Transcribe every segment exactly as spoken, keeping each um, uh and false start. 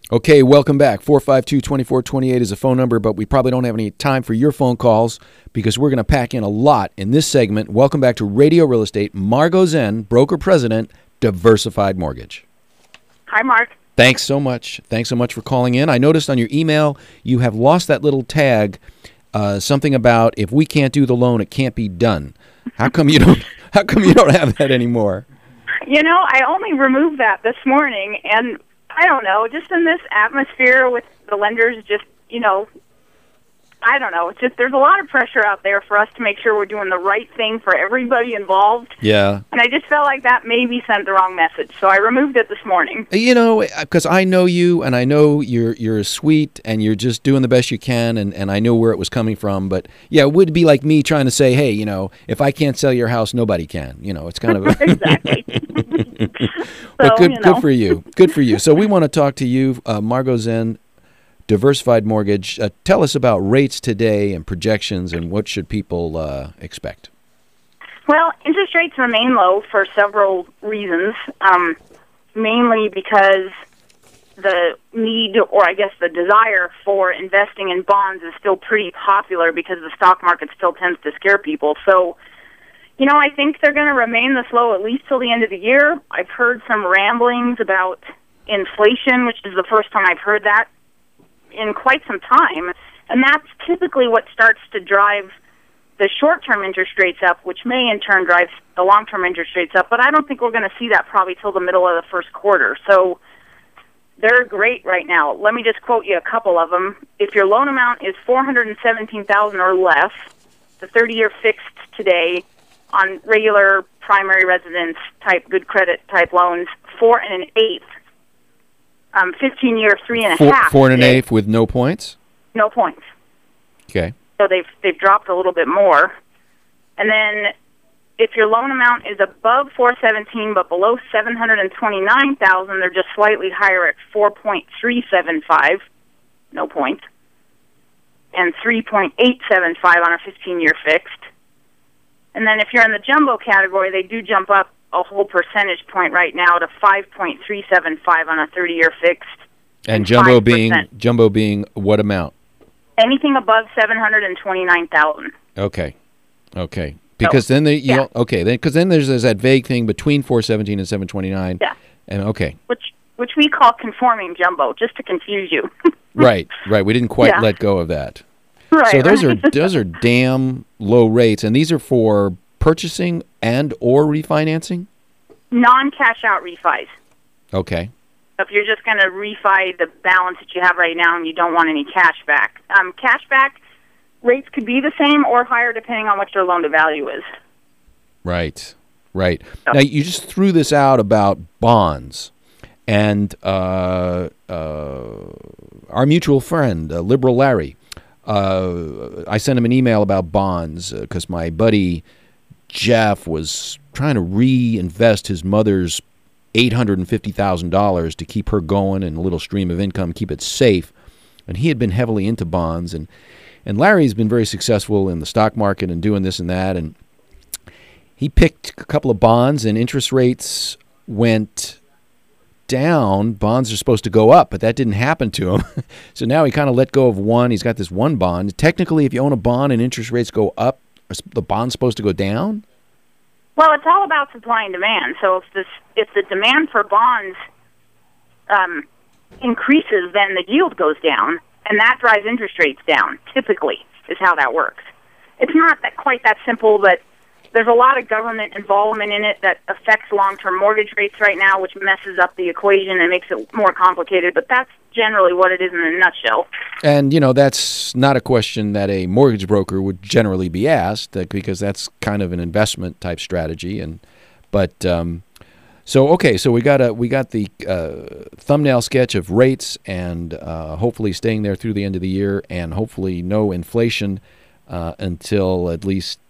Okay, welcome back. four five two, two four two eight is a phone number, but we probably don't have any time for your phone calls because we're going to pack in a lot in this segment. Welcome back to Radio Real Estate. Margo Zen, broker president, Diversified Mortgage. Hi, Mark. Thanks so much. Thanks so much for calling in. I noticed on your email you have lost that little tag, uh, something about if we can't do the loan, it can't be done. How come you don't? How come you don't have that anymore? You know, I only removed that this morning, and I don't know, just in this atmosphere with the lenders, just, you know, I don't know. It's just there's a lot of pressure out there for us to make sure we're doing the right thing for everybody involved. Yeah. And I just felt like that maybe sent the wrong message, so I removed it this morning. You know, because I know you, and I know you're you're sweet, and you're just doing the best you can, and, and I know where it was coming from. But, yeah, it would be like me trying to say, hey, you know, if I can't sell your house, nobody can. You know, it's kind of... A Exactly. But So, good, you know. good for you. Good for you. So we want to talk to you, uh, Margo Zen, Diversified Mortgage. Uh, tell us about rates today and projections, and what should people uh, expect? Well, interest rates remain low for several reasons, um, mainly because the need, or I guess the desire for investing in bonds is still pretty popular because the stock market still tends to scare people. So, you know, I think they're going to remain this low at least till the end of the year. I've heard some ramblings about inflation, which is the first time I've heard that in quite some time. And that's typically what starts to drive the short-term interest rates up, which may in turn drive the long-term interest rates up. But I don't think we're going to see that probably till the middle of the first quarter. So they're great right now. Let me just quote you a couple of them. If your loan amount is four hundred seventeen thousand dollars or less, the thirty-year fixed today on regular primary residence type, good credit type loans, four and an eighth. Um, fifteen-year, three and a Four, half. four and an today. eighth with no points? No points. Okay. So they've they've dropped a little bit more. And then if your loan amount is above four seventeen but below seven hundred twenty-nine thousand, they're just slightly higher at four point three seven five, no points, and three point eight seven five on a fifteen-year fixed. And then if you're in the jumbo category, they do jump up a whole percentage point right now to five point three seven five on a thirty-year fixed. And jumbo five percent. being jumbo being what amount? Anything above seven hundred twenty-nine thousand. Okay. Okay. Because then they, you yeah. know, okay, then because then there's, there's that vague thing between four seventeen and seven twenty-nine. Yeah. And okay. Which which we call conforming jumbo, just to confuse you. Right. Right. We didn't quite Yeah. let go of that. Right. So those right. are those are damn low rates, and these are for purchasing and or refinancing? non-cash out refis. Okay. If you're just going to refi the balance that you have right now and you don't want any cash back. Um, cash back rates could be the same or higher depending on what your loan to value is. Right. Right. So. Now, you just threw this out about bonds. And uh, uh, our mutual friend, uh, Liberal Larry, uh, I sent him an email about bonds because uh, my buddy Jeff was trying to reinvest his mother's eight hundred fifty thousand dollars to keep her going and a little stream of income, keep it safe. And he had been heavily into bonds. And, and Larry's been very successful in the stock market and doing this and that. And he picked a couple of bonds, and interest rates went down. Bonds are supposed to go up, but that didn't happen to him. So now he kind of let go of one. He's got this one bond. Technically, if you own a bond and interest rates go up, are the bond's supposed to go down? Well, it's all about supply and demand. So if this, if the demand for bonds um, increases, then the yield goes down, and that drives interest rates down, typically, is how that works. It's not that quite that simple, but there's a lot of government involvement in it that affects long-term mortgage rates right now, which messes up the equation and makes it more complicated. But that's generally what it is in a nutshell. And, you know, that's not a question that a mortgage broker would generally be asked uh, because that's kind of an investment type strategy. And but um, so, okay, so we got a, we got the uh, thumbnail sketch of rates and uh, hopefully staying there through the end of the year, and hopefully no inflation uh, until at least.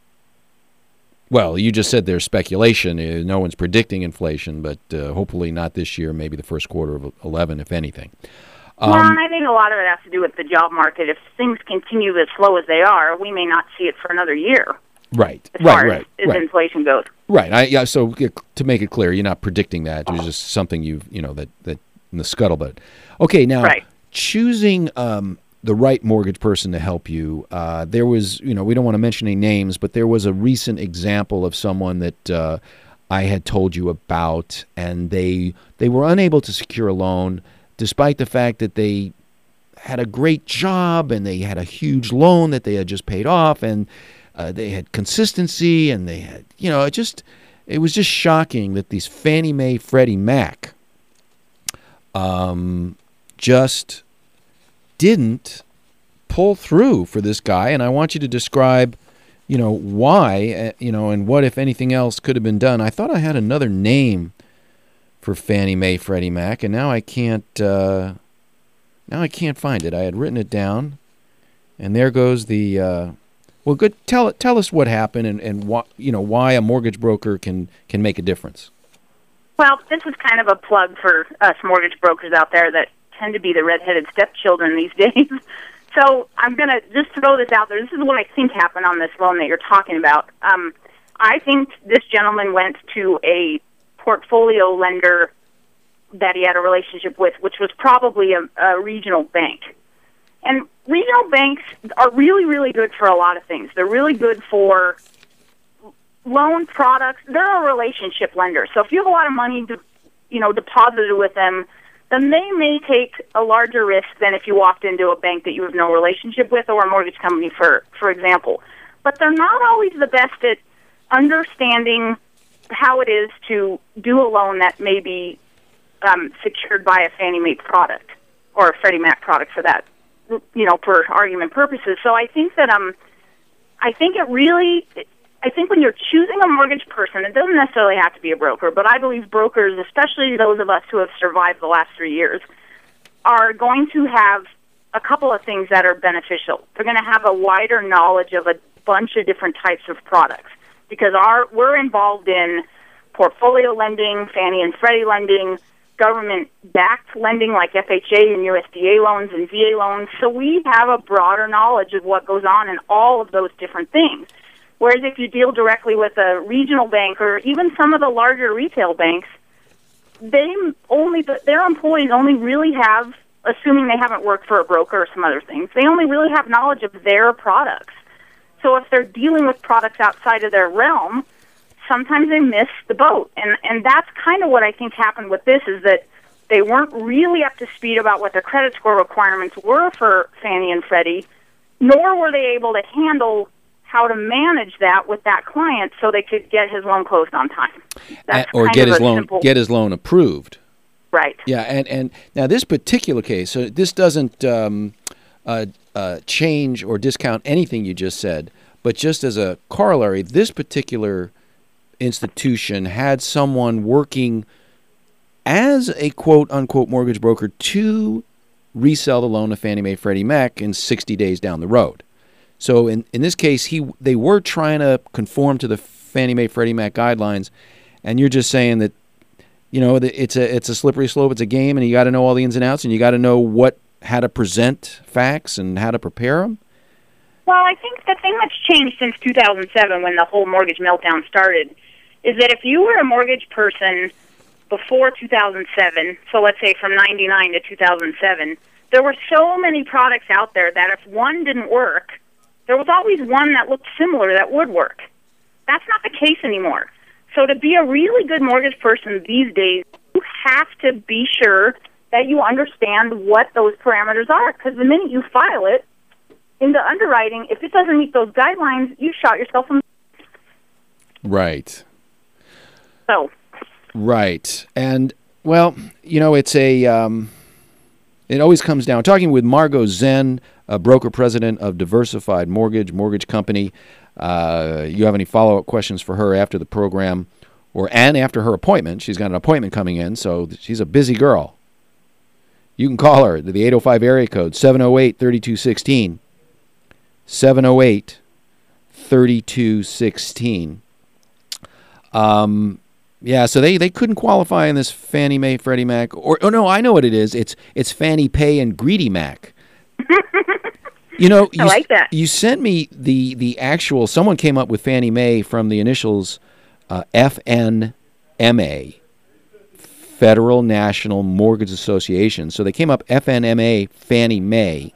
Well, you just said there's speculation. No one's predicting inflation, but uh, hopefully not this year, maybe the first quarter of eleven, if anything. Um, well, I think a lot of it has to do with the job market. If things continue as slow as they are, we may not see it for another year. Right, as right, far right, as, as right. inflation goes. Right. I, yeah, so to make it clear, you're not predicting that. It's just something you you know that, that in the scuttlebutt. Okay, now Right. choosing um, the right mortgage person to help you. Uh, there was, you know, we don't want to mention any names, but there was a recent example of someone that uh, I had told you about, and they they were unable to secure a loan, despite the fact that they had a great job and they had a huge loan that they had just paid off, and uh, they had consistency, and they had, you know, it just it was just shocking that these Fannie Mae, Freddie Mac, um, just didn't pull through for this guy. And I want you to describe, you know, why, uh, you know, and what, if anything else, could have been done. I thought I had another name for Fannie Mae, Freddie Mac, and now I can't. Uh, now I can't find it. I had written it down, and there goes the. Uh, well, good. Tell tell us what happened, and and why, you know, why a mortgage broker can can make a difference. Well, this is kind of a plug for us mortgage brokers out there that tend to be the redheaded stepchildren these days. So I'm going to just throw this out there. This is what I think happened on this loan that you're talking about. Um, I think this gentleman went to a portfolio lender that he had a relationship with, which was probably a, a regional bank. And regional banks are really, really good for a lot of things. They're really good for loan products. They're a relationship lender. So if you have a lot of money, to, you know, deposited with them, then they may take a larger risk than if you walked into a bank that you have no relationship with, or a mortgage company, for for example. But they're not always the best at understanding how it is to do a loan that may be um, secured by a Fannie Mae product, or a Freddie Mac product for that, you know, for argument purposes. So I think that um, I think it really, I think when you're choosing a mortgage person, it doesn't necessarily have to be a broker, but I believe brokers, especially those of us who have survived the last three years, are going to have a couple of things that are beneficial. They're going to have a wider knowledge of a bunch of different types of products, because our we're involved in portfolio lending, Fannie and Freddie lending, government-backed lending like F H A and U S D A loans and V A loans. So we have a broader knowledge of what goes on in all of those different things. Whereas if you deal directly with a regional bank, or even some of the larger retail banks, they only their employees only really have, assuming they haven't worked for a broker or some other things, they only really have knowledge of their products. So if they're dealing with products outside of their realm, sometimes they miss the boat. And and that's kind of what I think happened with this, is that they weren't really up to speed about what their credit score requirements were for Fannie and Freddie, nor were they able to handle how to manage that with that client so they could get his loan closed on time. That's or kind get of his a loan simple, get his loan approved. right. Yeah, and, and now this particular case, so this doesn't um, uh, uh, change or discount anything you just said, but just as a corollary, this particular institution had someone working as a quote-unquote mortgage broker to resell the loan to Fannie Mae, Freddie Mac in sixty days down the road. So in, in this case, he they were trying to conform to the Fannie Mae, Freddie Mac guidelines, and you're just saying that, you know, it's a it's a slippery slope, it's a game, and you got to know all the ins and outs, and you got to know what how to present facts and how to prepare them. Well, I think the thing that's changed since two thousand seven, when the whole mortgage meltdown started, is that if you were a mortgage person before two thousand seven, so let's say from ninety-nine to two thousand seven, there were so many products out there that if one didn't work, there was always one that looked similar that would work. That's not the case anymore. So to be a really good mortgage person these days, you have to be sure that you understand what those parameters are, because the minute you file it into underwriting, if it doesn't meet those guidelines, you shot yourself in the Right. So. Right. And, well, you know, it's a, um, it always comes down, talking with Margot Zen, a broker president of Diversified Mortgage, mortgage company. Uh, you have any follow-up questions for her after the program, or and after her appointment? She's got an appointment coming in, so she's a busy girl. You can call her to the eight oh five area code, seven oh eight, three two one six, seven oh eight, three two one six. Um, yeah, so they, they couldn't qualify in this Fannie Mae, Freddie Mac, or oh no, I know what it is. It's it's Fannie Pay and Greedy Mac. You know, you, I like that. You sent me the the actual. Someone came up with Fannie Mae from the initials uh, F N M A, Federal National Mortgage Association. So they came up F N M A, Fannie Mae.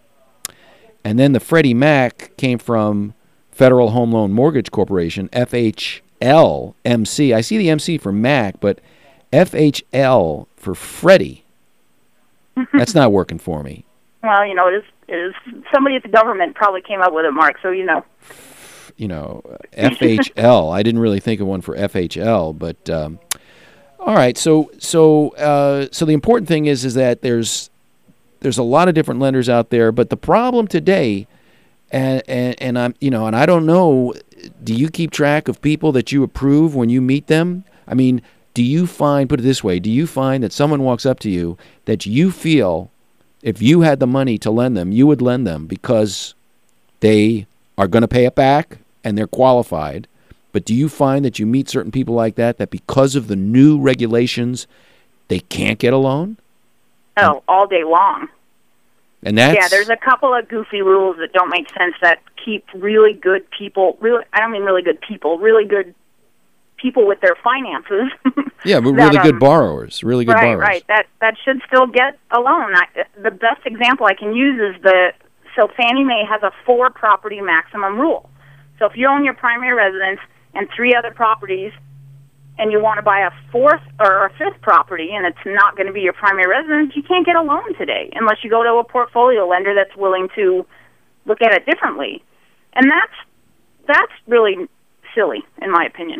And then the Freddie Mac came from Federal Home Loan Mortgage Corporation, F H L M C. I see the M C for Mac, but F H L for Freddie. That's not working for me. Well, you know, it is, it is somebody at the government probably came up with it, Mark, so you know. You know, F H L. I didn't really think of one for F H L, but um, all right. So, so, uh, so the important thing is, is that there's there's a lot of different lenders out there, but the problem today, and and, and I'm, you know, and I don't know. Do you keep track of people that you approve when you meet them? I mean, do you find, put it this way, do you find that someone walks up to you that you feel, if you had the money to lend them, you would lend them because they are going to pay it back and they're qualified? But do you find that you meet certain people like that, that because of the new regulations, they can't get a loan? Oh, all day long. And that's, yeah, there's a couple of goofy rules that don't make sense that keep really good people, really, I don't mean really good people, really good people with their finances. Yeah, but that, really good um, borrowers, really good right, borrowers. Right, that that should still get a loan. I, the best example I can use is the, so Fannie Mae has a four-property maximum rule. So if you own your primary residence and three other properties, and you want to buy a fourth or a fifth property, and it's not going to be your primary residence, you can't get a loan today unless you go to a portfolio lender that's willing to look at it differently. And that's that's really silly, in my opinion.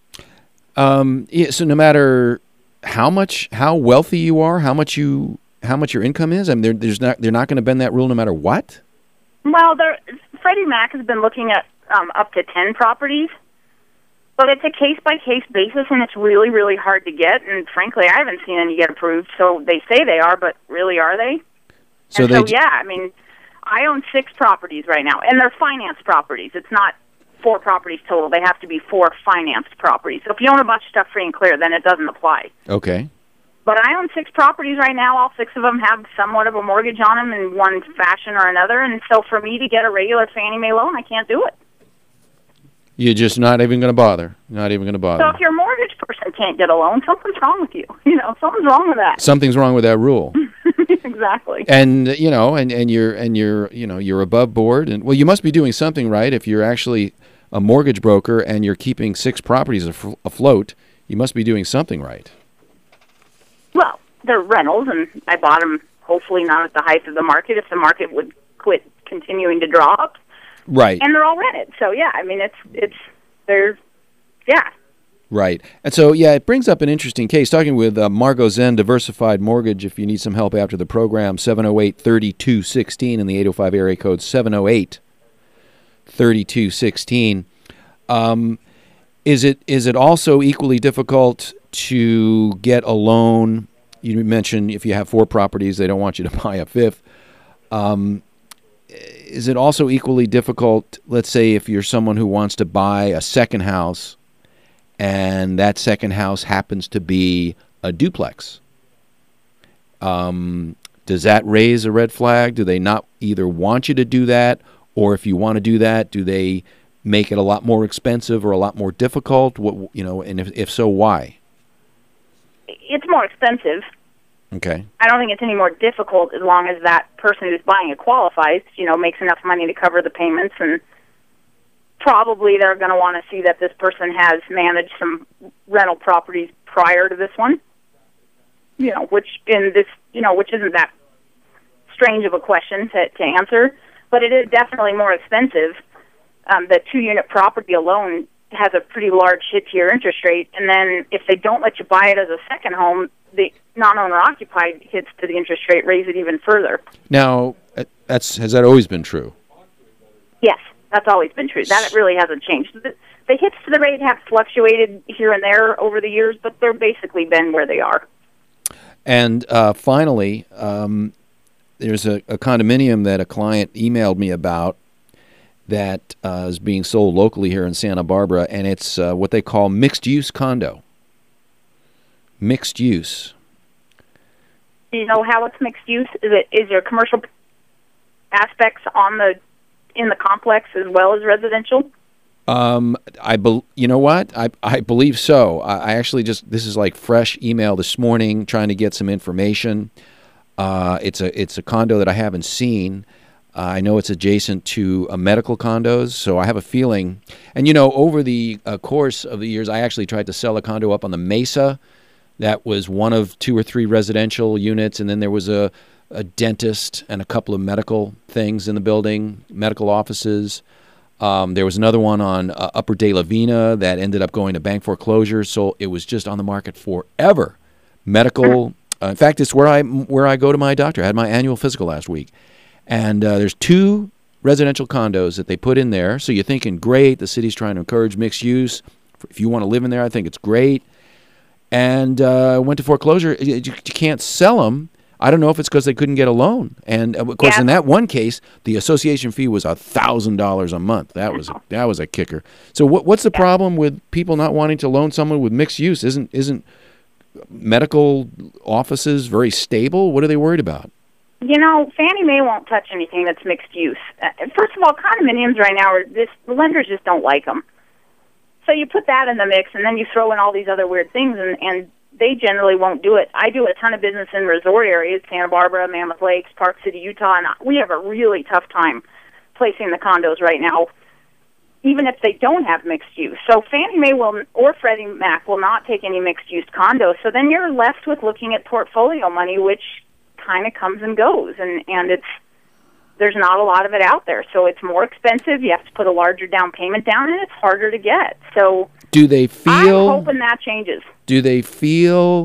Um, yeah, so no matter how much, how wealthy you are, how much you, how much your income is, I mean, there's not, they're not going to bend that rule no matter what. Well, there, Freddie Mac has been looking at um, up to ten properties. But it's a case-by-case basis, and it's really, really hard to get. And frankly, I haven't seen any get approved. So they say they are, but really are they? So, and they so yeah, I mean, I own six properties right now, and they're financed properties. It's not four properties total. They have to be four financed properties. So if you own a bunch of stuff free and clear, then it doesn't apply. Okay. But I own six properties right now. All six of them have somewhat of a mortgage on them in one fashion or another. And so for me to get a regular Fannie Mae loan, I can't do it. You're just not even going to bother. Not even going to bother. So if your mortgage person can't get a loan, something's wrong with you. You know, something's wrong with that. Something's wrong with that rule. Exactly. And you know, and, and you're and you're you know you're above board, and well, you must be doing something right if you're actually a mortgage broker and you're keeping six properties af- afloat. You must be doing something right. Well, they're rentals, and I bought them hopefully not at the height of the market. If the market would quit continuing to drop. Right. And they're all rented. So, yeah, I mean, it's, it's, they're, yeah. Right. And so, yeah, it brings up an interesting case. Talking with uh, Margot Zen, Diversified Mortgage, if you need some help after the program, seven oh eight, three two one six in the eight oh five area code, seven oh eight, three two one six. Um, is it is it also equally difficult to get a loan? You mentioned if you have four properties, they don't want you to buy a fifth. Um Is it also equally difficult, let's say, if you're someone who wants to buy a second house and that second house happens to be a duplex? Um, does that raise a red flag? Do they not either want you to do that, or if you want to do that, do they make it a lot more expensive or a lot more difficult? What, you know, and if, if so, why? It's more expensive. Okay. I don't think it's any more difficult as long as that person who's buying it qualifies, you know, makes enough money to cover the payments, and probably they're going to want to see that this person has managed some rental properties prior to this one, you know, which in this, you know, which isn't that strange of a question to, to answer, but it is definitely more expensive. Um, the two-unit property alone has a pretty large hit to your interest rate, and then if they don't let you buy it as a second home, the non-owner occupied hits to the interest rate raise it even further. Now, that's has that always been true? Yes, that's always been true. That really hasn't changed. The, the hits to the rate have fluctuated here and there over the years, but they're basically been where they are. And uh, finally, um, there's a, a condominium that a client emailed me about that uh, is being sold locally here in Santa Barbara, and it's uh, what they call mixed-use condo. Mixed use. Do you know how it's mixed use? Is it is there commercial aspects on the in the complex as well as residential? Um, I bel you know what? I I believe so. I, I actually just this is like fresh email this morning, trying to get some information. Uh, it's a it's a condo that I haven't seen. Uh, I know it's adjacent to uh, medical condos, so I have a feeling. And you know, over the uh, course of the years, I actually tried to sell a condo up on the Mesa. That was one of two or three residential units, and then there was a, a dentist and a couple of medical things in the building, medical offices. Um, there was another one on uh, Upper De La Vina that ended up going to bank foreclosure, so it was just on the market forever. Medical, uh, in fact, it's where I where I go to my doctor. I had my annual physical last week, and uh, there's two residential condos that they put in there. So you're thinking, great, the city's trying to encourage mixed use. If you want to live in there, I think it's great. And uh, went to foreclosure. You, you can't sell them. I don't know if it's because they couldn't get a loan. And of course, yeah. in that one case, the association fee was a thousand dollars a month. That was a, that was a kicker. So what what's the yeah. problem with people not wanting to loan someone with mixed use? Isn't isn't medical offices very stable? What are they worried about? You know, Fannie Mae won't touch anything that's mixed use. Uh, first of all, condominiums right now are this. The lenders just don't like them. So you put that in the mix, and then you throw in all these other weird things, and and. They generally won't do it. I do a ton of business in resort areas, Santa Barbara, Mammoth Lakes, Park City, Utah, and we have a really tough time placing the condos right now, even if they don't have mixed use. So Fannie Mae will, or Freddie Mac will not take any mixed-use condos. So then you're left with looking at portfolio money, which kind of comes and goes, and, and it's there's not a lot of it out there. So it's more expensive. You have to put a larger down payment down, and it's harder to get. So do they feel? I'm hoping that changes. Do they feel?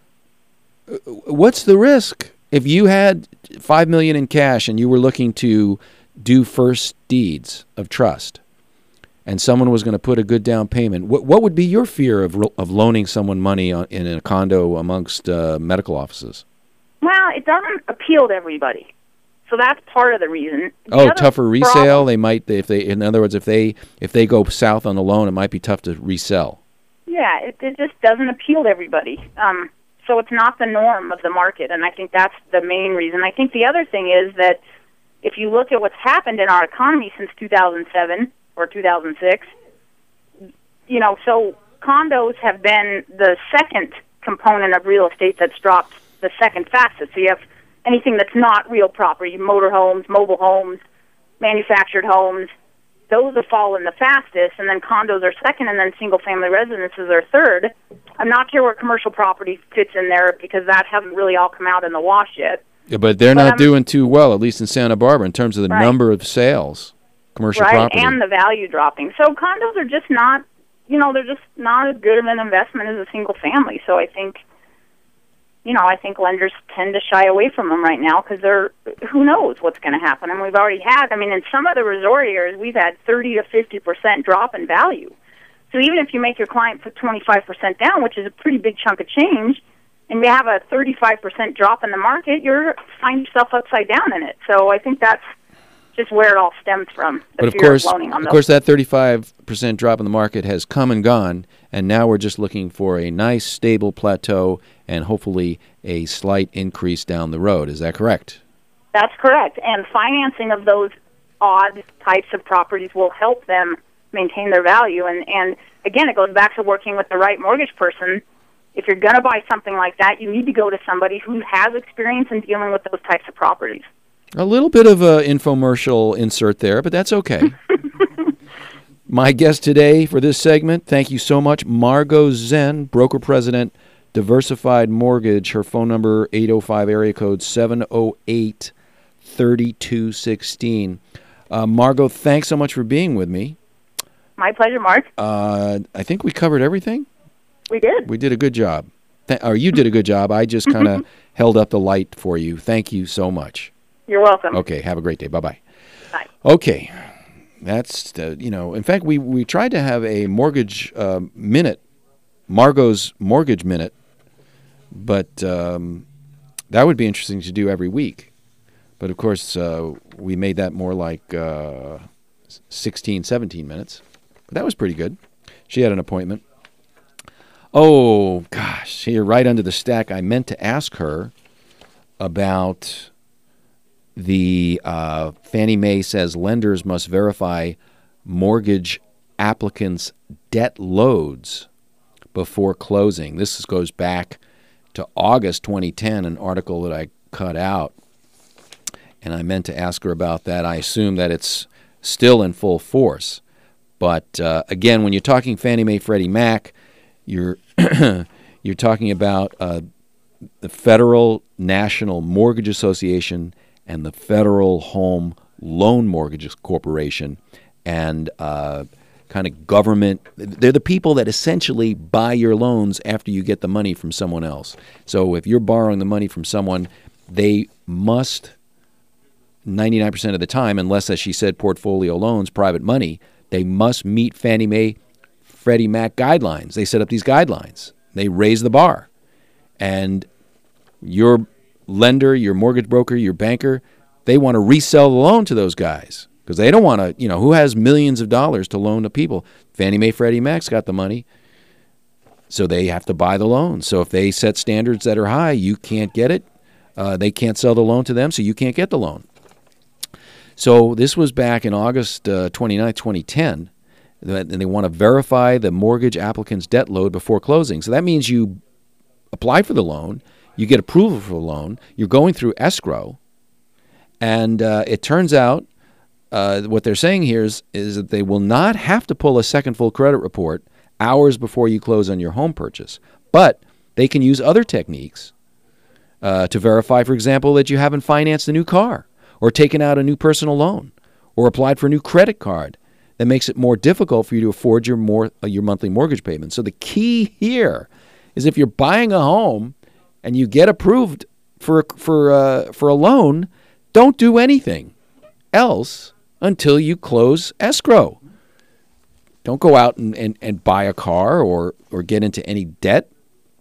What's the risk if you had five million in cash and you were looking to do first deeds of trust, and someone was going to put a good down payment? What what would be your fear of of loaning someone money on, in a condo amongst uh, medical offices? Well, it doesn't appeal to everybody. So that's part of the reason. The oh, tougher resale. Problem, they might, if they, in other words, if they if they go south on the loan, it might be tough to resell. Yeah, it, it just doesn't appeal to everybody. Um, so it's not the norm of the market, and I think that's the main reason. I think the other thing is that if you look at what's happened in our economy since two thousand seven or two thousand six, you know, so condos have been the second component of real estate that's dropped the second fastest. So you have anything that's not real property, motorhomes, mobile homes, manufactured homes, those have fallen the fastest, and then condos are second, and then single-family residences are third. I'm not sure where commercial property fits in there because that hasn't really all come out in the wash yet. Yeah, but they're but not I'm, doing too well, at least in Santa Barbara, in terms of the right. number of sales, commercial right, property. And the value dropping. So condos are just not, you know, they're just not as good of an investment as a single family. So I think, you know, I think lenders tend to shy away from them right now because they're, who knows what's going to happen. And we've already had, I mean, in some of the resort areas, we've had thirty to fifty percent drop in value. So even if you make your client put twenty-five percent down, which is a pretty big chunk of change, and you have a thirty-five percent drop in the market, you're find yourself upside down in it. So I think that's just where it all stems from, the but of fear course, of loaning on of those. course, that thirty-five percent drop in the market has come and gone, and now we're just looking for a nice, stable plateau and hopefully a slight increase down the road. Is that correct? That's correct. And financing of those odd types of properties will help them maintain their value. And, and again, it goes back to working with the right mortgage person. If you're going to buy something like that, you need to go to somebody who has experience in dealing with those types of properties. A little bit of an infomercial insert there, but that's okay. My guest today for this segment, thank you so much, Margot Zen, broker president, Diversified Mortgage. Her phone number, eight oh five, area code seven oh eight, three two one six. Uh, Margot, thanks so much for being with me. My pleasure, Mark. Uh, I think we covered everything. We did. We did a good job. Th- or you did a good job. I just kind of held up the light for you. Thank you so much. You're welcome. Okay, have a great day. Bye-bye. Bye. Okay, that's, uh, you know, in fact, we, we tried to have a mortgage uh, minute, Margot's Mortgage Minute, but um, that would be interesting to do every week. But, of course, uh, we made that more like uh, sixteen, seventeen minutes. But that was pretty good. She had an appointment. Oh, gosh, here, right under the stack, I meant to ask her about the uh, Fannie Mae says lenders must verify mortgage applicants' debt loads before closing. This goes back to August twenty ten, an article that I cut out, and I meant to ask her about that. I assume that it's still in full force. But uh, again, when you're talking Fannie Mae, Freddie Mac, you're you're talking about uh, the Federal National Mortgage Association and the Federal Home Loan Mortgage Corporation, and uh, kind of government. They're the people that essentially buy your loans after you get the money from someone else. So if you're borrowing the money from someone, they must, ninety-nine percent of the time, unless, as she said, portfolio loans, private money, they must meet Fannie Mae, Freddie Mac guidelines. They set up these guidelines. They raise the bar. And your lender, your mortgage broker, your banker, they want to resell the loan to those guys because they don't want to, you know, who has millions of dollars to loan to people? Fannie Mae, Freddie Mac's got the money, so they have to buy the loan. So if they set standards that are high, you can't get it. Uh, they can't sell the loan to them, so you can't get the loan. So this was back in August uh, twenty-ninth, twenty ten, and they want to verify the mortgage applicant's debt load before closing. So that means you apply for the loan, you get approval for the loan, you're going through escrow, and uh, it turns out uh, what they're saying here is, is that they will not have to pull a second full credit report hours before you close on your home purchase, but they can use other techniques uh, to verify, for example, that you haven't financed a new car or taken out a new personal loan or applied for a new credit card that makes it more difficult for you to afford your more uh, your monthly mortgage payment. So the key here is if you're buying a home and you get approved for for uh, for a loan, don't do anything else until you close escrow. Don't go out and, and, and buy a car or or get into any debt.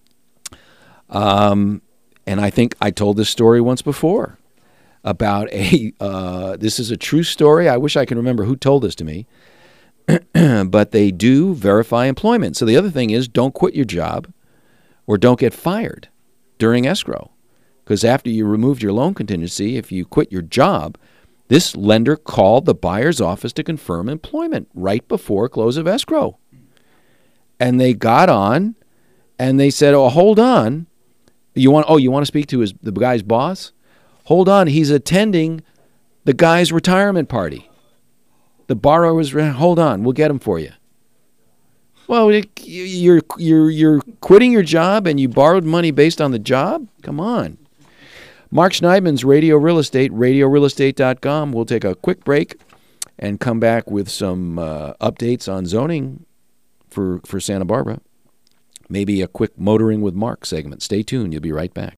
Um, and I think I told this story once before about a, uh, this is a true story. I wish I could remember who told this to me. But they do verify employment. So the other thing is don't quit your job or don't get fired during escrow. Because after you removed your loan contingency, if you quit your job, this lender called the buyer's office to confirm employment right before close of escrow. And they got on and they said, oh, hold on. You want, oh, you want to speak to his, the guy's boss? Hold on, he's attending the guy's retirement party. The borrower's, hold on, we'll get him for you. Well, you're you're you're quitting your job and you borrowed money based on the job? Come on. Mark Schneidman's Radio Real Estate, radio real estate dot com. We'll take a quick break and come back with some uh, updates on zoning for, for Santa Barbara. Maybe a quick Motoring with Mark segment. Stay tuned. You'll be right back.